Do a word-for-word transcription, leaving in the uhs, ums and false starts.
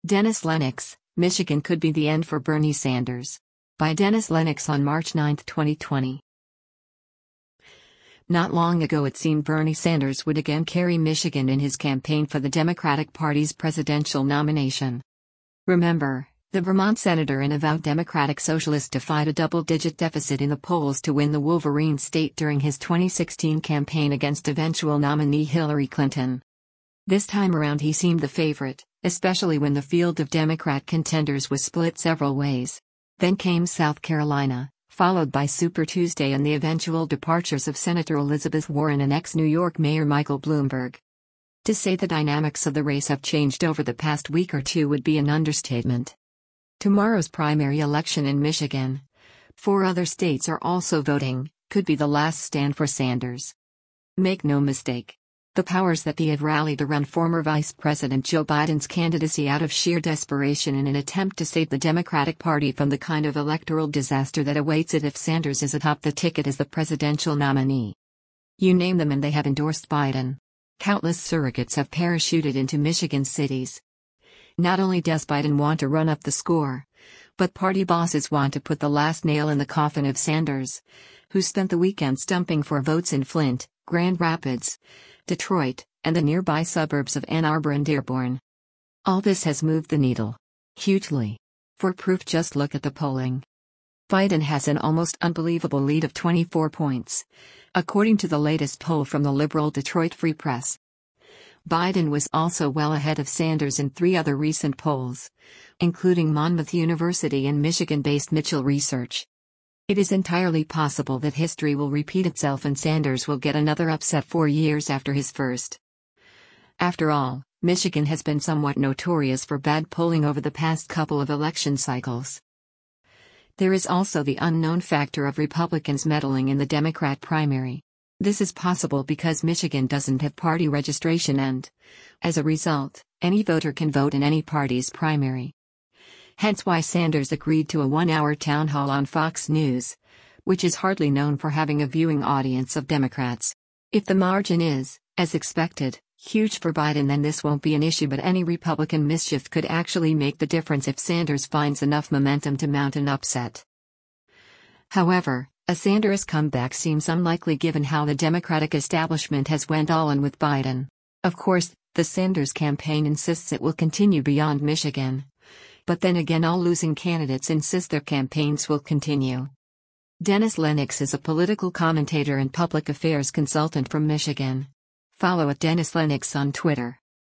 Dennis Lennox, Michigan could be the end for Bernie Sanders. By Dennis Lennox on March ninth, twenty twenty. Not long ago it seemed Bernie Sanders would again carry Michigan in his campaign for the Democratic Party's presidential nomination. Remember, the Vermont senator and avowed Democratic Socialist defied a double-digit deficit in the polls to win the Wolverine state during his twenty sixteen campaign against eventual nominee Hillary Clinton. This time around he seemed the favorite, especially when the field of Democrat contenders was split several ways. Then came South Carolina, followed by Super Tuesday and the eventual departures of Senator Elizabeth Warren and ex-New York Mayor Michael Bloomberg. To say the dynamics of the race have changed over the past week or two would be an understatement. Tomorrow's primary election in Michigan, four other states are also voting, could be the last stand for Sanders. Make no mistake. The powers that be have rallied around former Vice President Joe Biden's candidacy out of sheer desperation in an attempt to save the Democratic Party from the kind of electoral disaster that awaits it if Sanders is atop the ticket as the presidential nominee. You name them and they have endorsed Biden. Countless surrogates have parachuted into Michigan cities. Not only does Biden want to run up the score, but party bosses want to put the last nail in the coffin of Sanders, who spent the weekend stumping for votes in Flint, Grand Rapids, Detroit, and the nearby suburbs of Ann Arbor and Dearborn. All this has moved the needle hugely. For proof, just look at the polling. Biden has an almost unbelievable lead of twenty-four points, according to the latest poll from the liberal Detroit Free Press. Biden was also well ahead of Sanders in three other recent polls, including Monmouth University and Michigan-based Mitchell Research. It is entirely possible that history will repeat itself and Sanders will get another upset four years after his first. After all, Michigan has been somewhat notorious for bad polling over the past couple of election cycles. There is also the unknown factor of Republicans meddling in the Democrat primary. This is possible because Michigan doesn't have party registration and, as a result, any voter can vote in any party's primary. Hence why Sanders agreed to a one-hour town hall on Fox News, which is hardly known for having a viewing audience of Democrats. If the margin is, as expected, huge for Biden, then this won't be an issue, but any Republican mischief could actually make the difference if Sanders finds enough momentum to mount an upset. However, a Sanders comeback seems unlikely given how the Democratic establishment has went all in with Biden. Of course, the Sanders campaign insists it will continue beyond Michigan. But then again, all losing candidates insist their campaigns will continue. Dennis Lennox is a political commentator and public affairs consultant from Michigan. Follow at Dennis Lennox on Twitter.